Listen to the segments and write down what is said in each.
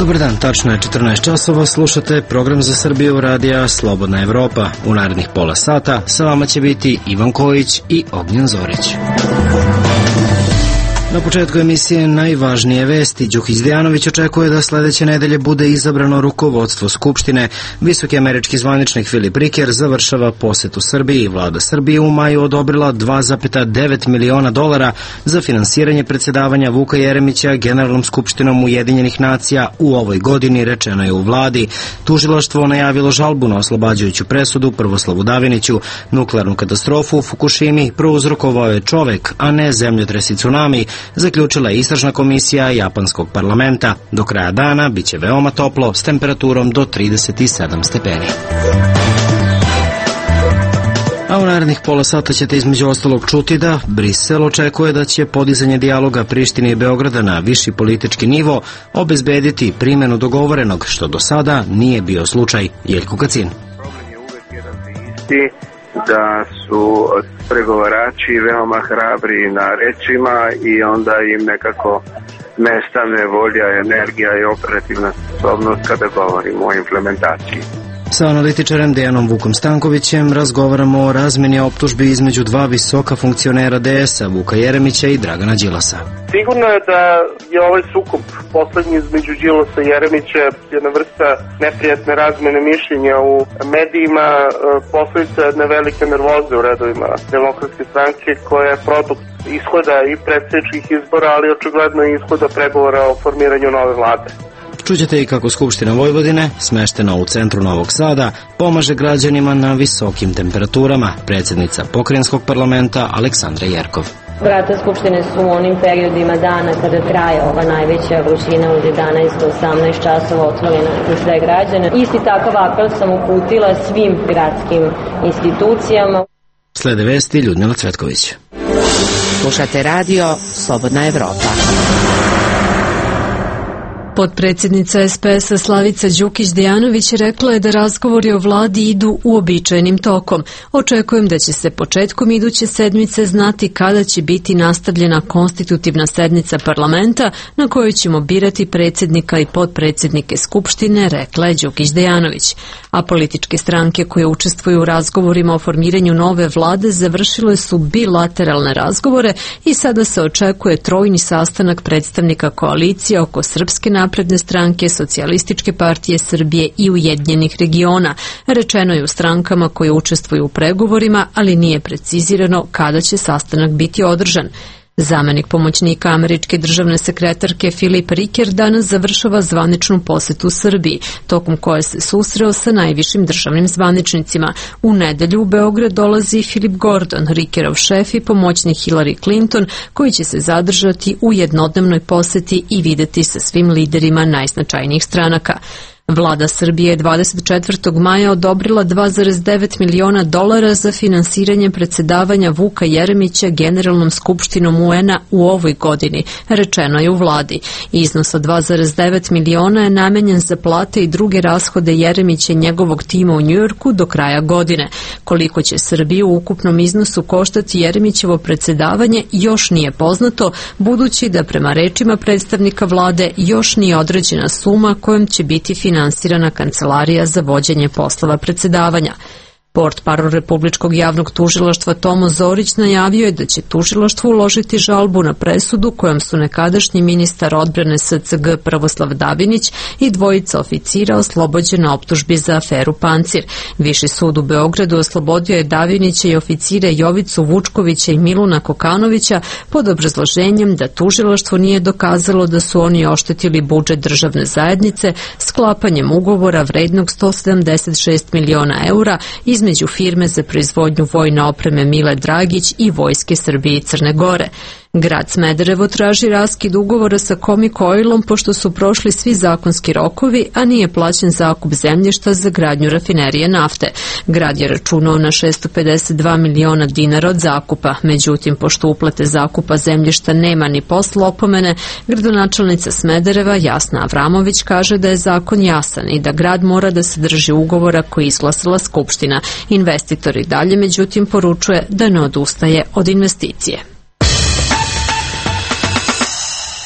Dobar dan, tačno je 14 časova, slušate program za Srbiju radija Slobodna Evropa. U narednih pola sata sa vama će biti Ivan Kojić i Ognjen Zorić. Na početku emisije najvažnije vesti. Đukić Dejanović očekuje da sledeće nedelje bude izabrano rukovodstvo Skupštine. Visoki američki zvaničnik Filip Riker završava posetu Srbiji i vlada Srbije u maju odobrila $2,9 miliona za finansiranje predsedavanja Vuka Jeremića Generalnom skupštinom Ujedinjenih nacija u ovoj godini, rečeno je u vladi. Tužilaštvo najavilo žalbu na oslobađajuću presudu Prvoslavu Daviniću. Nuklearnu katastrofu u Fukušimi prouzrokovao je čovek, a ne zemljotres i tsunami, zaključila je istražna komisija japanskog parlamenta. Do kraja dana biće veoma toplo s temperaturom do 37 stepeni. A u narednih pola sata ćete između ostalog čuti da Brisel očekuje da će podizanje dijaloga Prištine i Beograda na viši politički nivo obezbediti primjenu dogovorenog, što do sada nije bio slučaj. Jeljko Kacin. Problem je uvek jedan te isti, da su pregovarači veoma hrabri na rečima i onda im nekako nestane volja, energija i operativna sposobnost kada govorimo o implementaciji. Sa analitičarem Dejanom Vukom Stankovićem razgovaramo o razmeni optužbi između dva visoka funkcionera DS-a, Vuka Jeremića i Dragana Đilasa. Sigurno je da je ovaj sukob poslednji između Đilasa i Jeremića jedna vrsta neprijatne razmene mišljenja u medijima, posledica jedne velike nervoze u redovima Demokratske stranke koja je produkt ishoda i predsjedničkih izbora, ali očigledno i ishoda pregovora o formiranju nove vlade. Čućete i kako Skupština Vojvodine, smeštena u centru Novog Sada, pomaže građanima na visokim temperaturama. Predsjednica pokrajinskog parlamenta Aleksandra Jerkov. Vrata Skupštine su u onim periodima dana kada traje ova najveća vrućina od 11 do 18 časova otvorena za sve građane. Isti takav apel sam uputila svim gradskim institucijama. Slede vesti Ljudmila Cvetković. Slušate radio Slobodna Evropa. Potpredsjednica SPS-a Slavica Đukić Dejanović rekla je da razgovori o vladi idu uobičajenim tokom. Očekujem da će se početkom iduće sedmice znati kada će biti nastavljena konstitutivna sednica parlamenta na kojoj ćemo birati predsjednika i potpredsjednike Skupštine, rekla je Đukić Dejanović. A političke stranke koje učestvuju u razgovorima o formiranju nove vlade završile su bilateralne razgovore i sada se očekuje trojni sastanak predstavnika koalicije oko Srpske napredne stranke, Socijalističke partije Srbije i Ujedinjenih regiona. Rečeno je u strankama koje učestvuju u pregovorima, ali nije precizirano kada će sastanak biti održan. Zamenik pomoćnika američke državne sekretarke Filip Riker danas završava zvaničnu posetu Srbiji, tokom koje se susreo sa najvišim državnim zvaničnicima. U nedelju u Beograd dolazi Philip Gordon, Rikerov šef i pomoćnik Hillary Clinton, koji će se zadržati u jednodnevnoj poseti i videti sa svim liderima najznačajnijih stranaka. Vlada Srbije je 24. maja odobrila $2,9 miliona za finansiranje predsedavanja Vuka Jeremića Generalnom skupštinom UN-a u ovoj godini, rečeno je u vladi. Iznos od $2,9 miliona je namenjen za plate i druge rashode Jeremića i njegovog tima u Njujorku do kraja godine. Koliko će Srbiju u ukupnom iznosu koštati Jeremićevo predsedavanje još nije poznato, budući da prema rečima predstavnika vlade još nije određena suma kojom će biti finansirana kancelarija za vođenje poslova predsedavanja. Portparol Republičkog javnog tužilaštva Tomo Zorić najavio je da će tužilaštvo uložiti žalbu na presudu kojom su nekadašnji ministar odbrane SCG Prvoslav Davinić i dvojica oficira oslobođena optužbi za aferu Pancir. Viši sud u Beogradu oslobodio je Davinića i oficire Jovicu Vučkovića i Miluna Kokanovića pod obrazloženjem da tužilaštvo nije dokazalo da su oni oštetili budžet državne zajednice sklapanjem ugovora vrednog €176 miliona između firme za proizvodnju vojne opreme Mile Dragić i Vojske Srbije i Crne Gore. Grad Smederevo traži raskid ugovora sa Comic Oilom pošto su prošli svi zakonski rokovi, a nije plaćen zakup zemljišta za gradnju rafinerije nafte. Grad je računao na $652 miliona od zakupa, međutim, pošto uplate zakupa zemljišta nema ni posle opomene, gradonačelnica Smedereva Jasna Avramović kaže da je zakon jasan i da grad mora da se drži ugovora koji je izglasala Skupština. Investitor i dalje, međutim, poručuje da ne odustaje od investicije.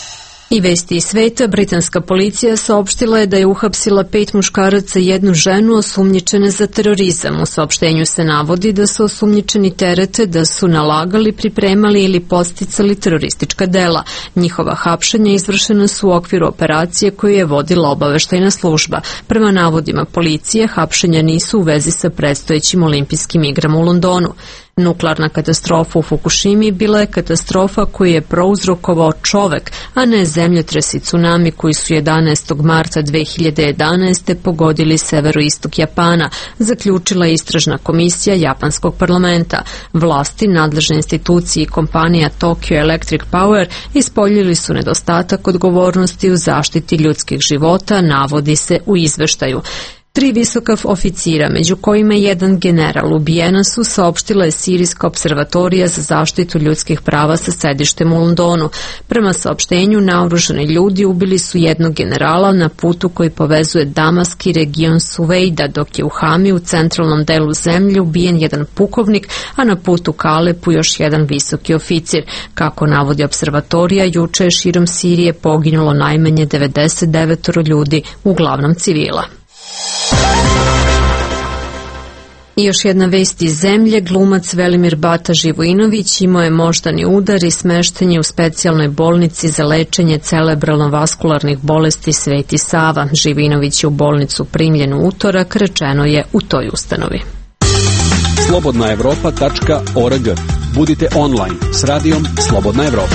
I vesti iz sveta, britanska policija saopštila je da je uhapsila 5 muškaraca i 1 ženu osumnjičene za terorizam. U saopštenju se navodi da su osumnjičeni terete da su nalagali, pripremali ili podsticali teroristička dela. Njihova hapšenja izvršena su u okviru operacije koju je vodila obaveštajna služba. Prema navodima policije, hapšenja nisu u vezi sa predstojećim olimpijskim igrama u Londonu. Nuklearna katastrofa u Fukushimi bila je katastrofa koju je prouzrokovao čovek, a ne zemljotres i tsunami koji su 11. marta 2011. pogodili severoistok Japana, zaključila je istražna komisija japanskog parlamenta. Vlasti, nadležne institucije i kompanija Tokyo Electric Power ispoljili su nedostatak odgovornosti u zaštiti ljudskih života, navodi se u izveštaju. 3 visoka oficira, među kojima je 1 general, ubijena su, saopštila je Sirijska observatorija za zaštitu ljudskih prava sa sedištem u Londonu. Prema saopštenju, naoružani ljudi ubili su 1 generala na putu koji povezuje Damask i region Suvejda, dok je u Hami u centralnom delu zemlje ubijen 1 pukovnik, a na putu ka Alepu još 1 visoki oficir. Kako navodi observatorija, juče je širom Sirije poginulo najmanje 99 ljudi, uglavnom civila. I još jedna vest iz zemlje, glumac Velimir Bata Živojinović imao je moždani udar i smešten je u specijalnoj bolnici za lečenje cerebralno-vaskularnih bolesti Sveti Sava. Živojinović je u bolnicu primljen u utorak, rečeno je u toj ustanovi. slobodnaevropa.org. Budite online s radijom Slobodna Evropa.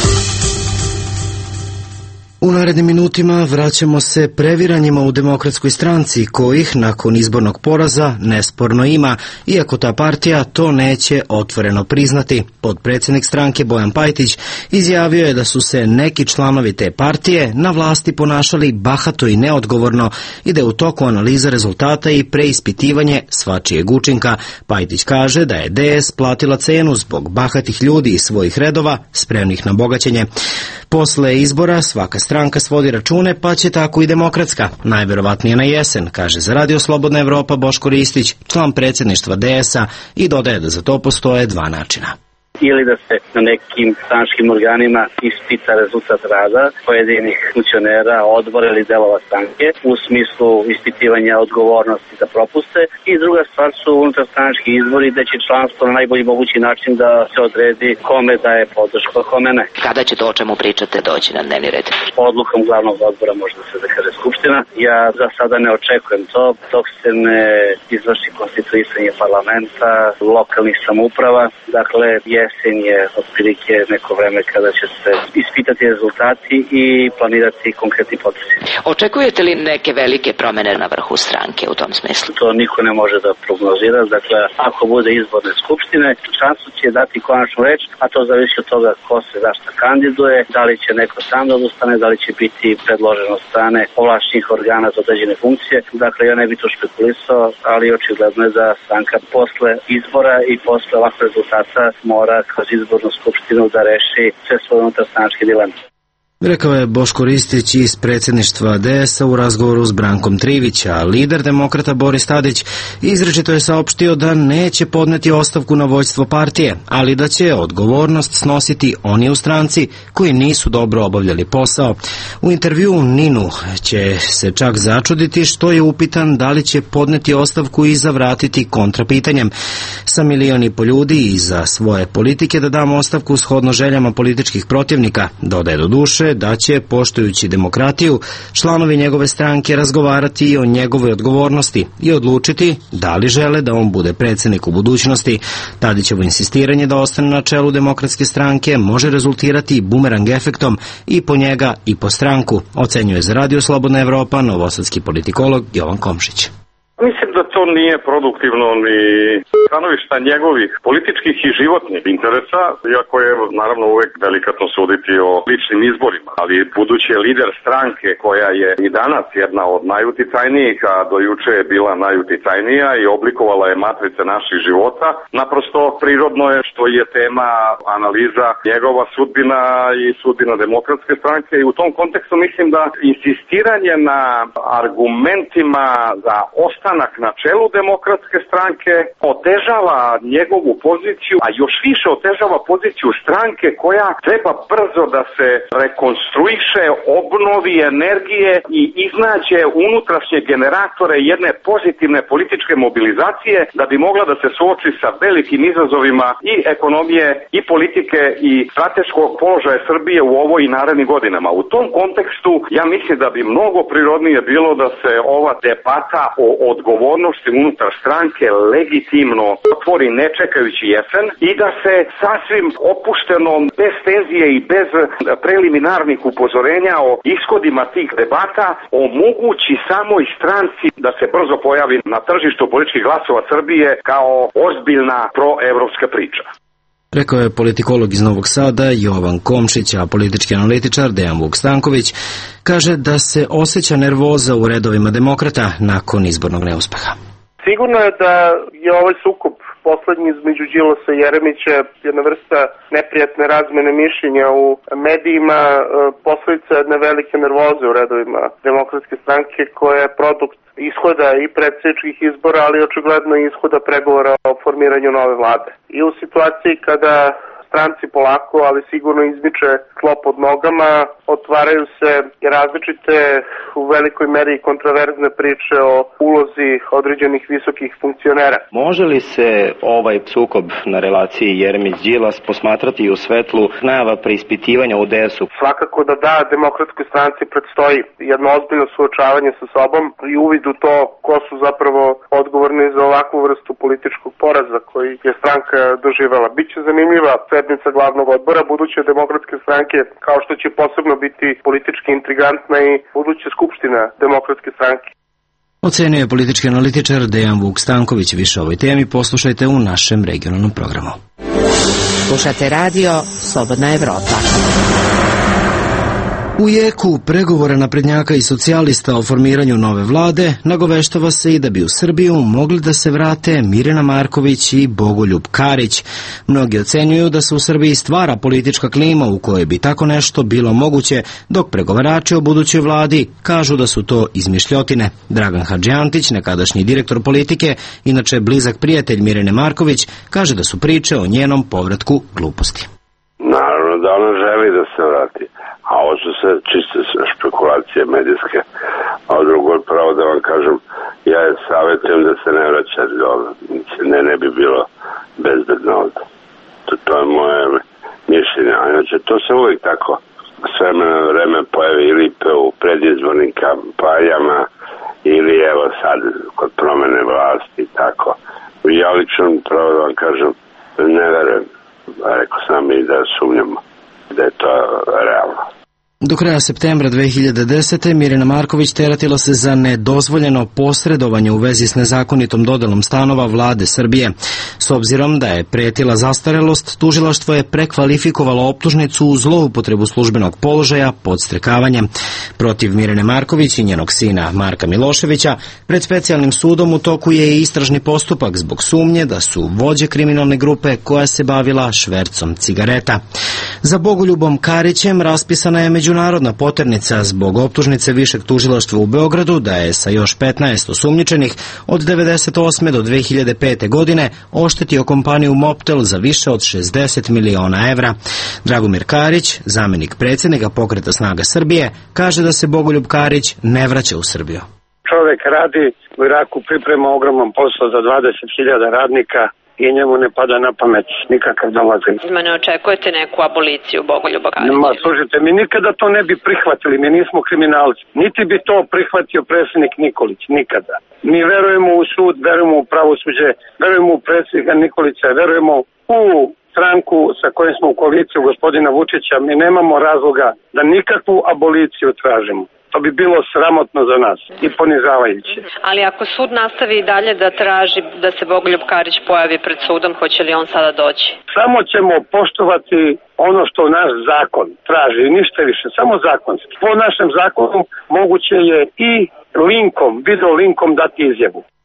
U narednim minutima vraćamo se previranjima u Demokratskoj stranci, kojih nakon izbornog poraza nesporno ima, iako ta partija to neće otvoreno priznati. Potpredsjednik stranke Bojan Pajtić izjavio je da su se neki članovi te partije na vlasti ponašali bahato i neodgovorno i da je u toku analiza rezultata i preispitivanje svačijeg učinka. Pajtić kaže da je DS platila cenu zbog bahatih ljudi iz svojih redova, spremnih na bogaćenje. Posle izbora svaka stranka svodi račune, pa će tako i Demokratska. Najverovatnije na jesen, kaže za Radio Slobodna Evropa Boško Ristić, član predsjedništva DS-a, i dodaje da za to postoje 2 načina. Ili da se na nekim stranačkim organima ispita rezultat rada pojedinih funkcionera, odbora ili delova stranke u smislu ispitivanja odgovornosti za propuste. I druga stvar su unutarstranački izbori gde će članstvo na najbolji mogući način da se odredi kome daje podršku, a kome ne. Kada će to, o čemu pričate, doći na dnevni red? Odlukom glavnog odbora može da se zakaže skupština. Ja za sada ne očekujem to dok se ne izvrši konstituisanje parlamenta, lokalnih samouprava. Dakle, jesen je otprilike neko vreme kada će se ispitati rezultati i planirati konkretni potezi. Očekujete li neke velike promene na vrhu stranke u tom smislu? To niko ne može da prognozira. Dakle, ako bude izborne skupštine, šansu će dati konačnu reč, a to zavisi od toga ko se zašta kandiduje, da li će neko sam da odustane, da li će biti predloženo od strane ovlašćenih organa za određene funkcije. Dakle, ja ne bih to špekulisao, ali očigledno je da stranka posle izbora i posle ovakvog rezultata mora kroz izbornu skupštinu da reši sve svoje unutarstranačke dileme. Rekao je Boško Ristić iz predsjedništva DS-a u razgovoru s Brankom Trivića, a lider Demokrata Boris Tadić izričito je saopštio da neće podneti ostavku na vođstvo partije, ali da će odgovornost snositi oni u stranci koji nisu dobro obavljali posao. U intervjuu Ninu će se čak začuditi što je upitan da li će podneti ostavku i zavratiti kontrapitanjem. Sa 1,5 miliona ljudi iza svoje politike da damo ostavku shodno željama političkih protivnika, dodaje do duše da će, poštujući demokratiju, članovi njegove stranke razgovarati i o njegovoj odgovornosti i odlučiti da li žele da on bude predsjednik u budućnosti. Tadićevo insistiranje da ostane na čelu Demokratske stranke može rezultirati bumerang efektom i po njega i po stranku, ocenjuje za Radio Slobodna Evropa novosadski politikolog Jovan Komšić. Mislim da to nije produktivno ni stanovišta njegovih političkih i životnih interesa, iako je naravno uvek delikatno suditi o ličnim izborima, ali budući je lider stranke koja je i danas jedna od najuticajnijih, a do juče je bila najuticajnija i oblikovala je matrice naših života, naprosto prirodno je što je tema analiza njegova sudbina i sudbina Demokratske stranke i u tom kontekstu mislim da insistiranje na argumentima za ostanak ostanak na čelu Demokratske stranke, otežava njegovu poziciju, a još više otežava poziciju stranke koja treba brzo da se rekonstruiše, obnovi energije i iznađe unutrašnje generatore jedne pozitivne političke mobilizacije da bi mogla da se suoči sa velikim izazovima i ekonomije i politike i strateškog položaja Srbije u ovoj i narednim godinama. U tom kontekstu ja mislim da bi mnogo prirodnije bilo da se ova debata o odgovornosti unutar stranke legitimno otvori ne čekajući jesen i da se sasvim opušteno, bez tenzije i bez preliminarnih upozorenja o ishodima tih debata omogući samoj stranci da se brzo pojavi na tržištu političkih glasova Srbije kao ozbiljna proevropska priča. Rekao je politikolog iz Novog Sada Jovan Komšić, a politički analitičar Dejan Vuk-Stanković kaže da se osjeća nervoza u redovima demokrata nakon izbornog neuspeha. Sigurno je da je ovaj sukob poslednji između Đilasa i Jeremića jedna vrsta neprijatne razmene mišljenja u medijima, posledica jedne velike nervoze u redovima Demokratske stranke koja je produkt ishoda i predsjedničkih izbora, ali očigledno i ishoda pregovora o formiranju nove vlade. I u situaciji kada stranci polako, ali sigurno izmiče tlo pod nogama, otvaraju se različite, u velikoj meri kontraverzne priče o ulozi određenih visokih funkcionera. Može li se ovaj sukob na relaciji Jeremić-Đilas posmatrati i u svetlu najava preispitivanja u DS-u? Svakako da Demokratskoj stranci predstoji jedno ozbiljno suočavanje sa sobom i uvid u to ko su zapravo odgovorni za ovakvu vrstu političkog poraza koji je stranka doživela. Biće zanimljiva sednica glavnog odbora buduće Demokratske stranke, kao što će posebno biti politički intrigantna i buduća skupština Demokratske stranke. Ocenio je politički analitičar Dejan Vuk-Stanković. Više o ovoj temi poslušajte u našem regionalnom programu. Slušate radio Slobodna Evropa. U jeku pregovora naprednjaka i socijalista o formiranju nove vlade nagoveštava se i da bi u Srbiju mogli da se vrate Mirjana Marković i Bogoljub Karić. Mnogi ocenjuju da se u Srbiji stvara politička klima u kojoj bi tako nešto bilo moguće, dok pregovarači o budućoj vladi kažu da su to izmišljotine. Dragan Hadžijantić, nekadašnji direktor politike, inače blizak prijatelj Mirjane Marković, kaže da su priče o njenom povratku gluposti. Naravno da ona želi da se vrati. A ovo su sve čiste špekulacije medijske. A drugo pravo da vam kažem, ja je savjetujem da se ne vraća ovdje. Ne bi bilo bezbedno ovdje. To je moje mišljenje. A inače, to se uvijek tako s vremena na vreme pojavi ili u predizbornim kampanjama ili evo sad kod promene vlasti i tako. Ja lično pravo da vam kažem, ne verujem. Rekao sam i da sumnjamo da je to realno. Do kraja septembra 2010. Mirjana Marković teratila se za nedozvoljeno posredovanje u vezi s nezakonitom dodelom stanova vlade Srbije. S obzirom da je pretila zastarelost, tužilaštvo je prekvalifikovalo optužnicu u zloupotrebu službenog položaja podstrekavanje. Protiv Mirjane Marković i njenog sina Marka Miloševića pred specijalnim sudom u toku je i istražni postupak zbog sumnje da su vođe kriminalne grupe koja se bavila švercom cigareta. Za Bogoljubom Karićem raspisana je međunarodna poternica zbog optužnice Višeg tužilaštva u Beogradu da je sa još 15 osumnjičenih od 1998. do 2005. godine oštetio kompaniju Moptel za više od 60 miliona evra. Dragomir Karić, zamjenik predsjednika Pokreta snaga Srbije, kaže da se Bogoljub Karić ne vraća u Srbiju. Čovjek radi u Iraku, priprema ogroman posao za 20.000 radnika i njemu ne pada na pamet nikakav dolazim. Ma ne očekujete neku aboliciju Bogoljuba Karića? Ma, služite, mi nikada to ne bi prihvatili, mi nismo kriminalci. Niti bi to prihvatio predsjednik Nikolić, nikada. Mi verujemo u sud, verujemo u pravosuđe, verujemo u predsjednika Nikolića, verujemo u stranku sa kojom smo u koaliciju gospodina Vučića. Mi nemamo razloga da nikakvu aboliciju tražimo. To bi bilo sramotno za nas i ponižavajuće. Ali ako sud nastavi i dalje da traži da se Bogoljub Karić pojavi pred sudom, hoće li on sada doći? Samo ćemo poštovati ono što naš zakon traži, ništa više, samo zakonski. Po našem zakonu moguće je i linkom, video linkom dati izjavu.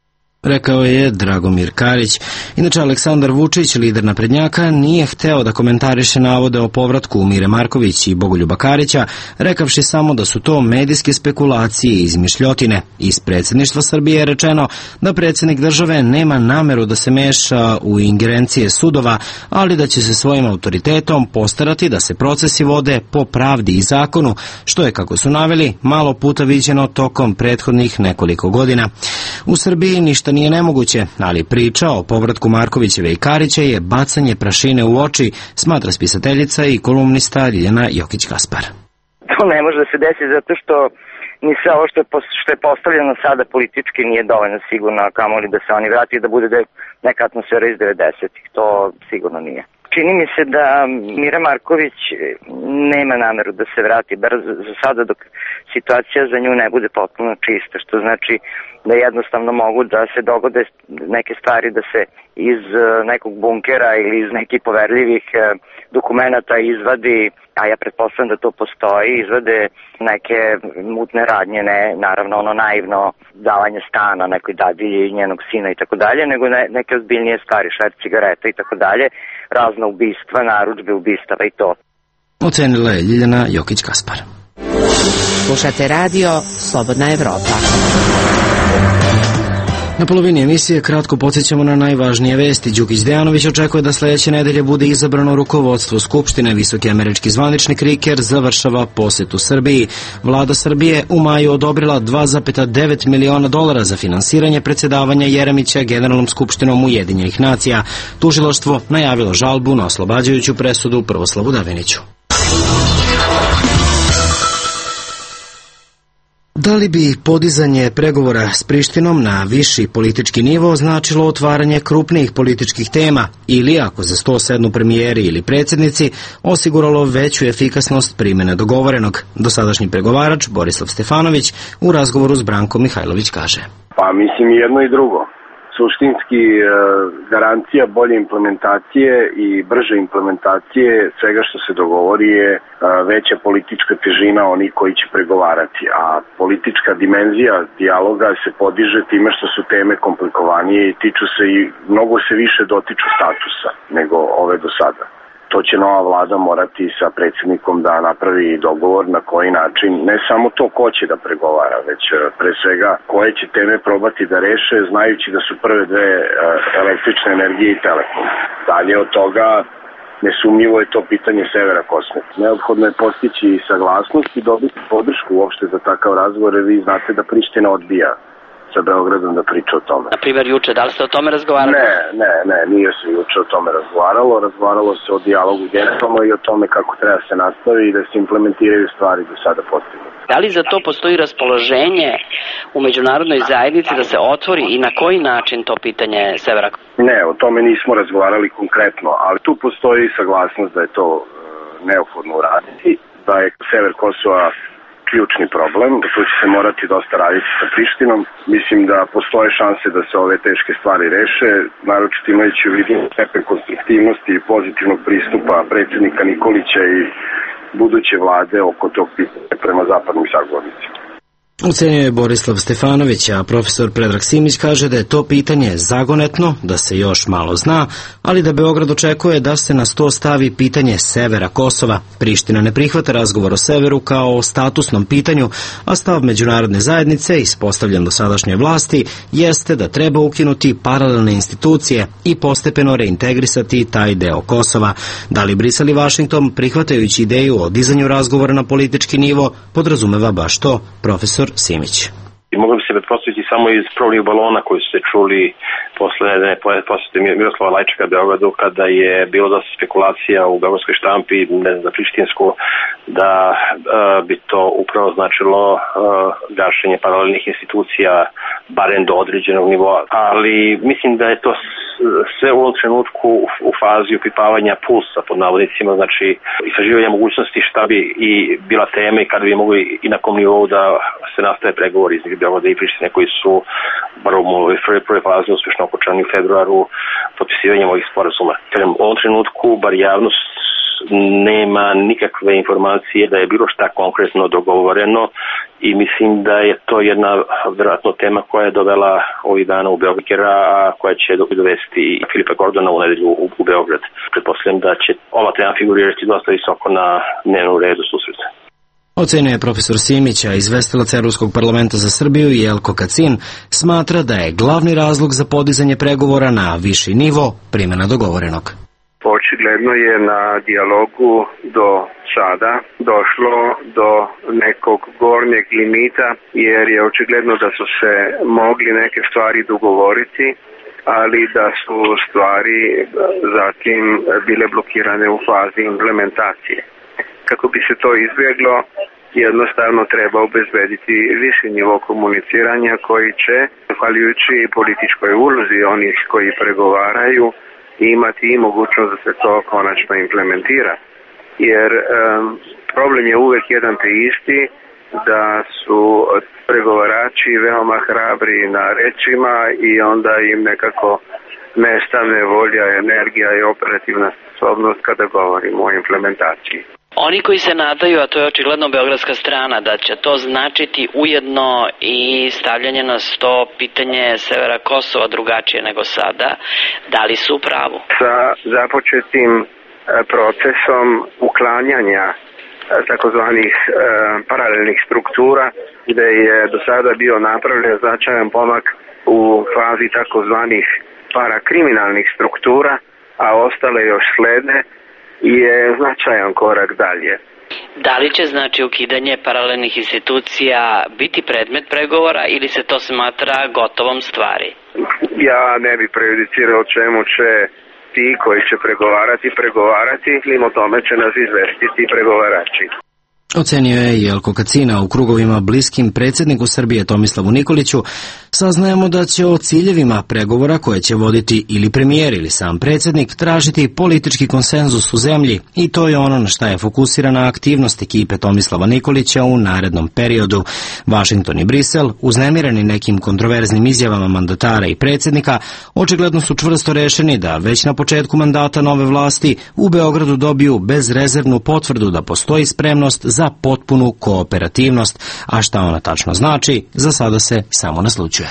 rekao je Dragomir Karić. Inače, Aleksandar Vučić, lider naprednjaka, nije hteo da komentariše navode o povratku Mire Marković i Bogoljuba Karića, rekavši samo da su to medijske spekulacije i izmišljotine. Iz predsjedništva Srbije je rečeno da predsjednik države nema nameru da se meša u ingerencije sudova, ali da će se svojim autoritetom postarati da se procesi vode po pravdi i zakonu, što je, kako su naveli, malo puta viđeno tokom prethodnih nekoliko godina. U Srbiji ništa nije nemoguće, ali priča o povratku Markovićeve i Karića je bacanje prašine u oči, smatra spisateljica i kolumnista Ljiljana Jokić-Kaspar. To ne može da se desiti zato što ni sve ovo što je postavljeno sada politički nije dovoljno sigurno, a kamoli da se oni vrati i da bude neka atmosfera iz 90-ih. To sigurno nije. Čini mi se da Mira Marković nema nameru da se vrati, bar za sada dok situacija za nju ne bude potpuno čista, što znači da jednostavno mogu da se dogode neke stvari da se iz nekog bunkera ili iz nekih poverljivih dokumenata izvadi, a ja pretpostavljam da to postoji, izvade neke mutne radnje, ne naravno ono naivno davanje stana nekoj dadilji njenog sina i tako dalje, nego neke ozbiljnije stvari, šverc cigareta i tako dalje, razna ubistva, narudžbe ubistava i to. Ocenila je Ljiljana Jokić-Kaspar. Slušate radio Slobodna Evropa. Na polovini emisije kratko podsjećamo na najvažnije vesti. Đukić Dejanović očekuje da sledeće nedelje bude izabrano rukovodstvo Skupštine. Visoki američki zvaničnik Riker završava posetu Srbiji. Vlada Srbije u maju odobrila $2,9 miliona za finansiranje predsjedavanja Jeremića Generalnom skupštinom Ujedinjenih nacija. Tužilaštvo najavilo žalbu na oslobađajuću presudu Prvoslavu Daviniću. Da li bi podizanje pregovora s Prištinom na viši politički nivo značilo otvaranje krupnijih političkih tema ili, ako za sto sednu premijeri ili predsjednici, osiguralo veću efikasnost primjene dogovorenog? Dosadašnji pregovarač Borislav Stefanović u razgovoru s Brankom Mihajlović kaže. Pa mislim i jedno i drugo. Suštinski garancija bolje implementacije i brže implementacije svega što se dogovori je veća politička težina onih koji će pregovarati, a politička dimenzija dijaloga se podiže time što su teme komplikovanije i tiču se i mnogo se više dotiču statusa nego ove do sada. To će nova vlada morati sa predsjednikom da napravi dogovor na koji način, ne samo to ko će da pregovara, već pre svega koje će teme probati da reše, znajući da su prve dve električne energije i telekom. Dalje od toga, nesumnjivo je to pitanje severa Kosmeta. Neophodno je postići saglasnost i dobiti podršku uopšte za takav razgovor, jer vi znate da Priština odbija sa Beogradom da priča o tome. Na primjer juče, da li ste o tome razgovarali? Ne, nije se juče o tome razgovaralo se o dijalogu generalno i o tome kako treba se nastavi i da se implementiraju stvari do sada postignute. Da li za to postoji raspoloženje u međunarodnoj zajednici da se otvori i na koji način to pitanje severa? Ne, o tome nismo razgovarali konkretno, ali tu postoji saglasnost da je to neophodno uraditi, da je sever Kosova ključni problem, da tu će se morati dosta raditi sa Prištinom. Mislim da postoje šanse da se ove teške stvari reše, naročito imajući u vidu stepen konstruktivnosti i pozitivnog pristupa predsjednika Nikolića i buduće vlade oko tog pitanja prema zapadnim sagovornicima. Ocenio je Borislav Stefanović, a profesor Predrag Simić kaže da je to pitanje zagonetno, da se još malo zna, ali da Beograd očekuje da se na sto stavi pitanje severa Kosova. Priština ne prihvata razgovor o severu kao o statusnom pitanju, a stav međunarodne zajednice, ispostavljen do sadašnje vlasti, jeste da treba ukinuti paralelne institucije i postepeno reintegrisati taj deo Kosova. Da li Brisel i Vašington, prihvatajući ideju o dizanju razgovora na politički nivo, podrazumeva baš to, profesor Simić. Mogli bi se pretpostaviti samo iz probnih balona koji su se čuli posle posete Miroslava Lajčaka Beogradu, kada je bilo dosta spekulacija u beogradskoj štampi, ne znam, za prištinsku, da bi to upravo značilo gašenje paralelnih institucija, barem do određenog nivoa. Ali mislim da je to sve u ovom trenutku u fazi upipavanja pulsa, pod navodnicima, znači istraživanja mogućnosti šta bi i bila tema i kada bi mogli i na kom nivou da se nastave pregovori između Beograda i Prištine koji su bar u prvoj fazi uspješno okončani u februaru potpisivanjem ovih sporazuma. U ovom trenutku bar javnost nema nikakve informacije da je bilo šta konkretno dogovoreno i mislim da je to jedna vjerojatno tema koja je dovela ovih dana u Beograd, a koja će dovesti Filipa Gordona u nedelju u Beograd. Pretpostavljam da će ova tema figurirati dosta visoko na dnevnom redu susreta. Ocenjuje profesor Simić, a izvestilac Evropskog parlamenta za Srbiju Jelko Kacin smatra da je glavni razlog za podizanje pregovora na viši nivo primjena dogovorenog. Očigledno je na dijalogu do sada došlo do nekog gornjeg limita, jer je očigledno da su se mogli neke stvari dogovoriti, ali da su stvari zatim bile blokirane u fazi implementacije. Kako bi se to izbjeglo, jednostavno treba obezbediti viši nivo komuniciranja koji će, zahvaljujući političkoj ulozi onih koji pregovaraju, imati i mogućnost da se to konačno implementira. Jer problem je uvek jedan te isti, da su pregovarači veoma hrabri na rečima i onda im nekako nestane volja, energija i operativna sposobnost kada govorimo o implementaciji. Oni koji se nadaju, a to je očigledno beogradska strana, da će to značiti ujedno i stavljanje na sto pitanje severa Kosova drugačije nego sada, da li su u pravu? Sa započetim procesom uklanjanja takozvanih paralelnih struktura, gde je do sada bio napravljen značajan pomak u fazi takozvanih parakriminalnih struktura, a ostale još slede, je značajan korak dalje. Da li će znači ukidanje paralelnih institucija biti predmet pregovora ili se to smatra gotovom stvari? Ja ne bi prejudicirao čemu će ti koji će pregovarati, ili o tome će nas izvestiti pregovarači. Ocenio je Jelko Kacina. U krugovima bliskim predsjedniku Srbije Tomislavu Nikoliću saznajemo da će o ciljevima pregovora koje će voditi ili premijer ili sam predsjednik tražiti politički konsenzus u zemlji i to je ono na šta je fokusirana aktivnost ekipe Tomislava Nikolića u narednom periodu. Vašington i Brisel, uznemireni nekim kontroverznim izjavama mandatara i predsjednika, očigledno su čvrsto rešeni da već na početku mandata nove vlasti u Beogradu dobiju bezrezervnu potvrdu da postoji spremnost za potpunu kooperativnost, a šta ona tačno znači, za sada se samo naslućuje.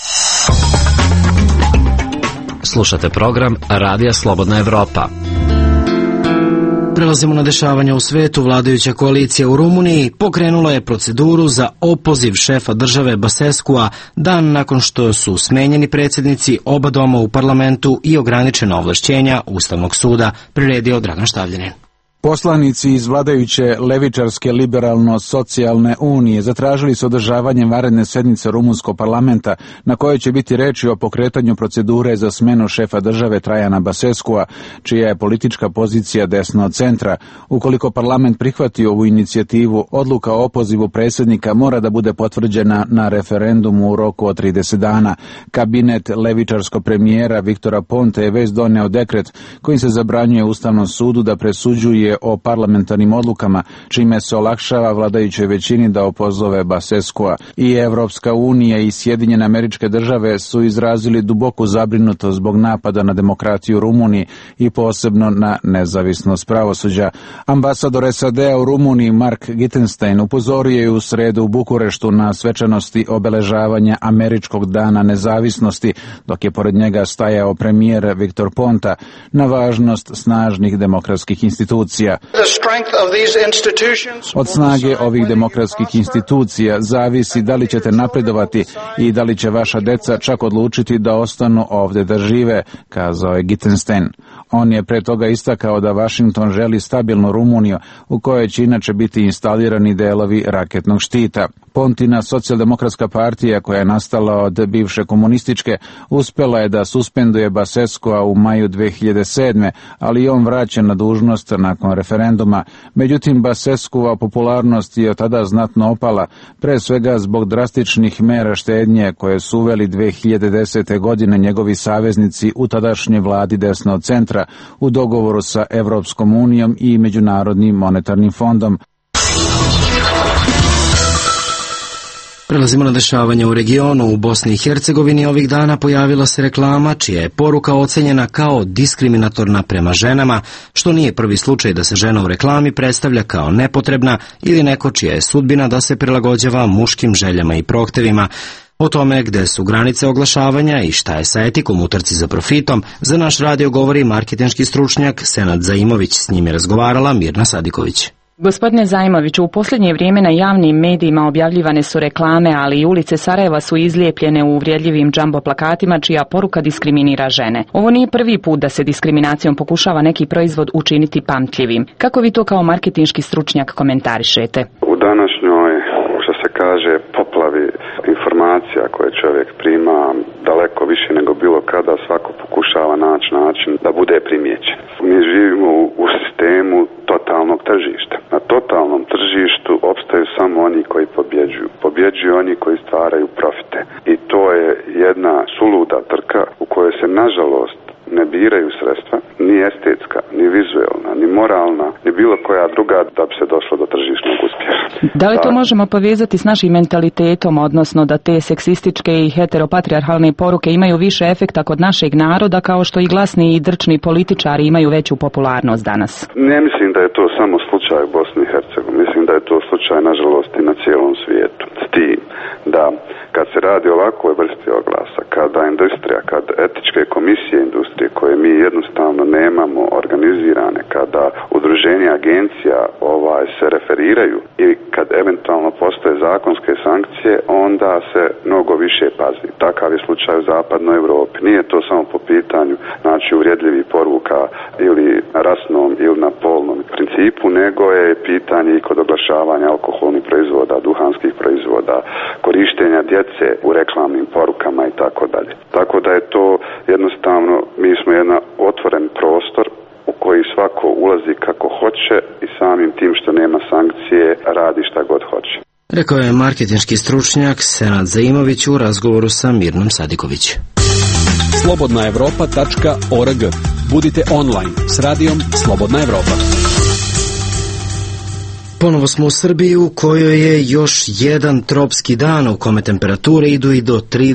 Slušate program Radija Slobodna Evropa. Prelazimo na dešavanja u svetu. Vladajuća koalicija u Rumuniji pokrenula je proceduru za opoziv šefa države Baseskua dan nakon što su smenjeni predsjednici oba doma u parlamentu i ograničena ovlašćenja Ustavnog suda, priredio Dragan Štavljanin. Poslanici iz vladajuće levičarske liberalno-socijalne unije zatražili su održavanje vanredne sednice rumunskog parlamenta na kojoj će biti reči o pokretanju procedure za smenu šefa države Trajana Baseskua, čija je politička pozicija desno od centra. Ukoliko parlament prihvati ovu inicijativu, odluka o opozivu predsjednika mora da bude potvrđena na referendumu u roku od 30 dana. Kabinet levičarskog premijera Viktora Ponte je već doneo dekret kojim se zabranjuje Ustavnom sudu da presuđuje o parlamentarnim odlukama, čime se olakšava vladajućoj većini da opozove Baseskua. I Evropska unija i Sjedinjene Američke Države su izrazili duboku zabrinutost zbog napada na demokratiju u Rumuniji i posebno na nezavisnost pravosuđa. Ambasador SAD-a u Rumuniji Mark Gittenstein upozorio je u sredu u Bukureštu na svečanosti obeležavanja Američkog dana nezavisnosti, dok je pored njega stajao premijer Viktor Ponta, na važnost snažnih demokratskih institucija. Od snage ovih demokratskih institucija zavisi da li ćete napredovati i da li će vaša deca čak odlučiti da ostanu ovdje da žive, kazao je Gittenstein. On je pre toga istakao da Vašington želi stabilnu Rumuniju u kojoj će inače biti instalirani delovi raketnog štita. Pontina socijaldemokratska partija, koja je nastala od bivše komunističke, uspjela je da suspenduje Baseskua u maju 2007. ali on vraćen na dužnost nakon referenduma. Međutim, Baseskua popularnost je od tada znatno opala, pre svega zbog drastičnih mera štednje koje su uveli 2010. godine njegovi saveznici u tadašnjoj vladi desno od centra u dogovoru sa Evropskom unijom i Međunarodnim monetarnim fondom. Prelazimo na dešavanje u regionu. U Bosni i Hercegovini ovih dana pojavila se reklama čija je poruka ocenjena kao diskriminatorna prema ženama, što nije prvi slučaj da se žena u reklami predstavlja kao nepotrebna ili neko čija je sudbina da se prilagođava muškim željama i prohtevima. O tome gde su granice oglašavanja i šta je sa etikom u trci za profitom, za naš radio govori marketinški stručnjak Senad Zaimović. S njim je razgovarala Mirna Sadiković. Gospodine Zaimoviću, u posljednje vrijeme na javnim medijima objavljivane su reklame, ali i ulice Sarajeva su izlijepljene u uvredljivim džambo plakatima čija poruka diskriminira žene. Ovo nije prvi put da se diskriminacijom pokušava neki proizvod učiniti pamtljivim. Kako vi to kao marketinški stručnjak komentarišete? U današnjoj, što se kaže, poplavi informacija koje čovjek prima daleko više nego bilo kada, svako pokušava naći način da bude primijećen. Mi živimo u sistemu totalnog tržišta. Na totalnom tržištu opstaju samo oni koji pobjeđuju. Pobjeđuju oni koji stvaraju profite. I to je jedna suluda trka u kojoj se nažalost ne biraju sredstva, ni estetska, ni vizuelna, ni moralna, ni bilo koja druga da bi se došlo do tržišnog uspjeha. Da li to možemo povezati s našim mentalitetom, odnosno da te seksističke i heteropatrijarhalne poruke imaju više efekta kod našeg naroda, kao što i glasni i drčni političari imaju veću popularnost danas? Ne mislim da je to samo slučaj u Bosni i Hercegovini, mislim da je to slučaj nažalost i na cijelom svijetu. S tim da kad se radi o ovakvoj vrsti oglasa, kada industrija, kad etičke komisije industrije koje mi jednostavno nemamo organizirane, kada udruženja agencija se referiraju i kad eventualno postoje zakonske sankcije, onda se mnogo više pazi. Takav je slučaj u zapadnoj Europi. Nije to samo po pitanju uvredljivih poruka ili na rasnom ili na polnom principu, nego je pitanje i kod oglašavanja alkoholnih proizvoda, duhanskih proizvoda, korištenja djece u reklamnim porukama i tako dalje. Tako da je to jednostavno, mi smo jedan otvoren prostor u koji svako ulazi kako hoće i samim tim što nema sankcije radi šta god hoće. Rekao je marketinški stručnjak Senad Zaimović u razgovoru sa Mirnom Sadiković. slobodnaevropa.org. Budite online s radijom Slobodna Evropa. Ponovo smo u Srbiji u kojoj je još jedan tropski dan u kome temperature idu i do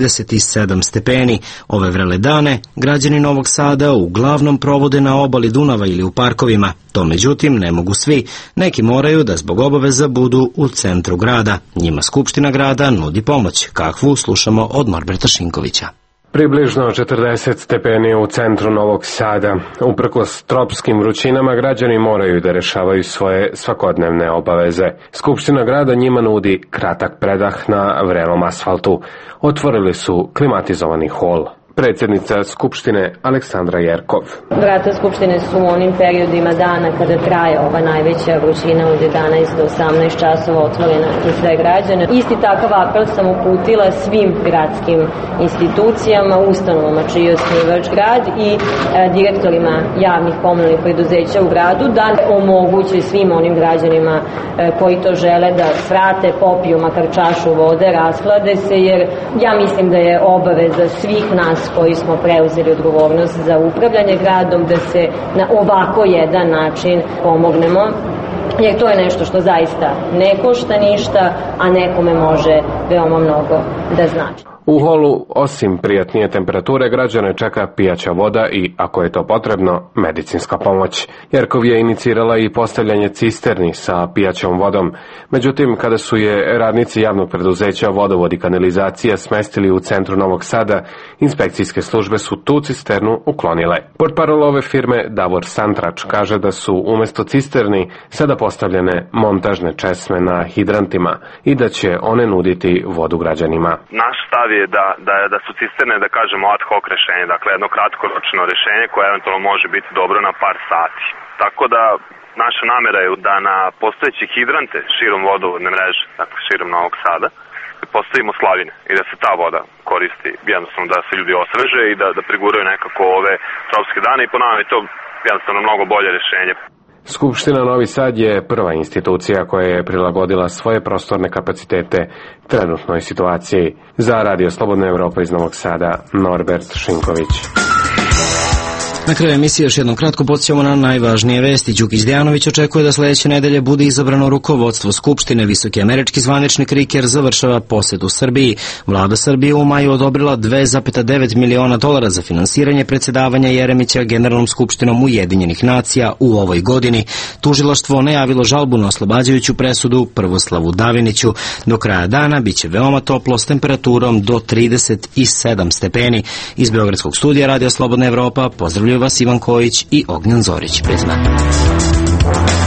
37 stepeni. Ove vrele dane građani Novog Sada uglavnom provode na obali Dunava ili u parkovima. To međutim ne mogu svi. Neki moraju da zbog obaveza budu u centru grada. Njima Skupština grada nudi pomoć. Kakvu slušamo od Norberta Šinkovića. Približno 40 stepeni u centru Novog Sada. Uprkos tropskim vrućinama građani moraju da rešavaju svoje svakodnevne obaveze. Skupština grada njima nudi kratak predah na vrelom asfaltu. Otvorili su klimatizovani hol. Predsjednica Skupštine Aleksandra Jerkov. Vrata Skupštine su u onim periodima dana kada traje ova najveća vrućina od 11 do 18 časova otvorena za sve građane. Isti takav apel sam uputila svim gradskim institucijama, ustanovama čiji je osnivač grad i direktorima javnih komunalnih preduzeća u gradu da omoguće svim onim građanima koji to žele da svrate, popiju makar čašu vode, rashlade se, jer ja mislim da je obaveza svih nas koji smo preuzeli odgovornost za upravljanje gradom, da se na ovako jedan način pomognemo, jer to je nešto što zaista ne košta ništa, a nekome može veoma mnogo da znači. U holu, osim prijatnije temperature, građane čeka pijaća voda i, ako je to potrebno, medicinska pomoć. Jerkov je inicirala i postavljanje cisterni sa pijaćom vodom. Međutim, kada su je radnici javnog preduzeća Vodovod i kanalizacija smestili u centru Novog Sada, inspekcijske službe su tu cisternu uklonile. Portparol ove firme Davor Santrač kaže da su umjesto cisterni sada postavljene montažne česme na hidrantima i da će one nuditi vodu građanima. Naš stav je da su cisterne, da kažemo, ad hoc rešenje, dakle jedno kratkoročno rešenje koje eventualno može biti dobro na par sati. Tako da naša namera je da na postojeće hidrante širom vodovodne mreže, dakle širom Novog Sada, postavimo slavine i da se ta voda koristi, jednostavno da se ljudi osveže i da priguraju nekako ove tropske dane i po nama je to jednostavno mnogo bolje rešenje. Skupština Novi Sad je prva institucija koja je prilagodila svoje prostorne kapacitete trenutnoj situaciji. Za Radio Slobodna Evropa iz Novog Sada, Norbert Šinković. Na kraju emisije još jednom kratko podsjećamo na najvažnije vesti. Đukić Dejanović očekuje da sledeće nedelje bude izabrano rukovodstvo Skupštine. Visoki američki zvaničnik Riker završava posetu Srbiji. Vlada Srbije u maju odobrila $2,9 miliona za finansiranje predsjedavanja Jeremića Generalnom skupštinom Ujedinjenih nacija u ovoj godini. Tužilaštvo najavilo žalbu na oslobađajuću presudu Prvoslavu Daviniću. Do kraja dana biće veoma toplo s temperaturom do 37 stepeni. Iz Beogradskog studija Radio Slobodna Evropa pozdravljaju vas Ivan Kojić i Ognjan Zorić. Prijatno.